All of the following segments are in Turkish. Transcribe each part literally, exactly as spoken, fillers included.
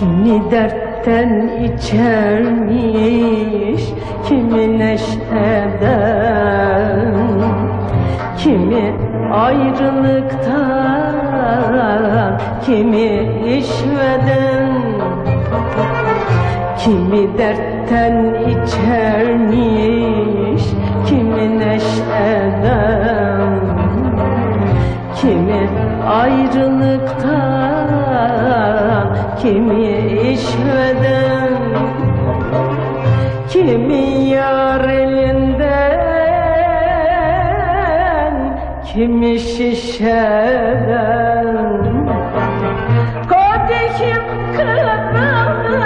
Kimi dertten içermiş, kimi neşeden, kimi ayrılıktan, kimi işveden. Kimi dertten içermiş, kimi neşeden, kimi ayrılıktan, kimi işveden. Kimi yar elinden, kimi şişeden. Kadehim kırıldı,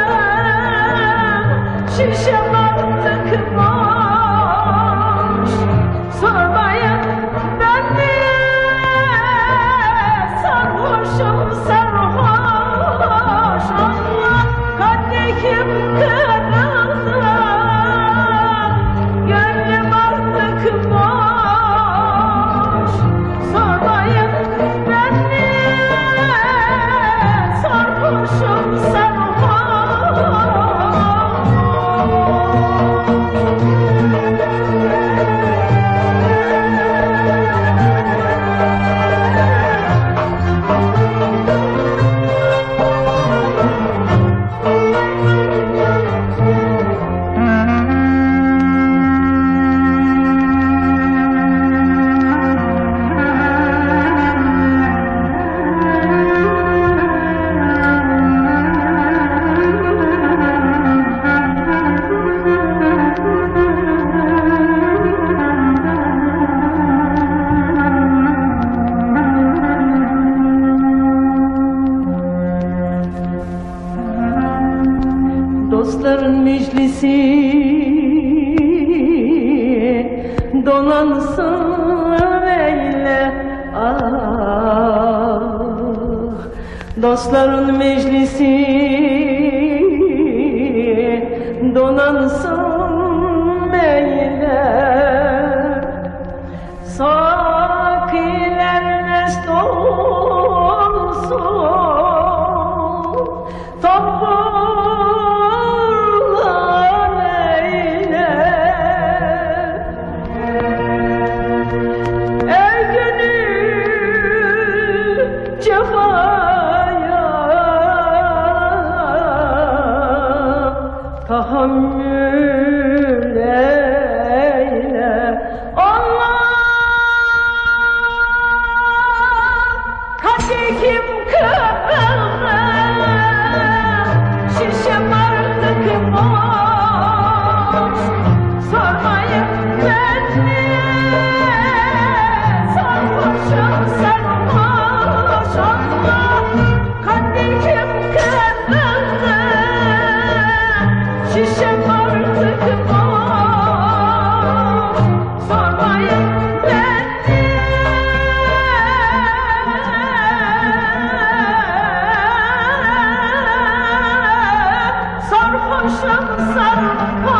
şişem artık boş. Sormayın ben niye sarhoşum sarhoş. Allah, kadehim kırıldı, gönlüm artık boş. Sormayın ben niye sarhoşum sarhoş. Dostların meclisi donansın eyle, ah. Dostların meclisi donansın eyle. Sakiler mest olsun, cefaya tahammül eyle. Allah, kadehim kırıldı, şişem artık boş. Sormayın ben niye sarhoşum sarhoş. Allah, kadehim kırıldı, şişem artık boş. Sormayın ben niye sarhoşum sarhoş.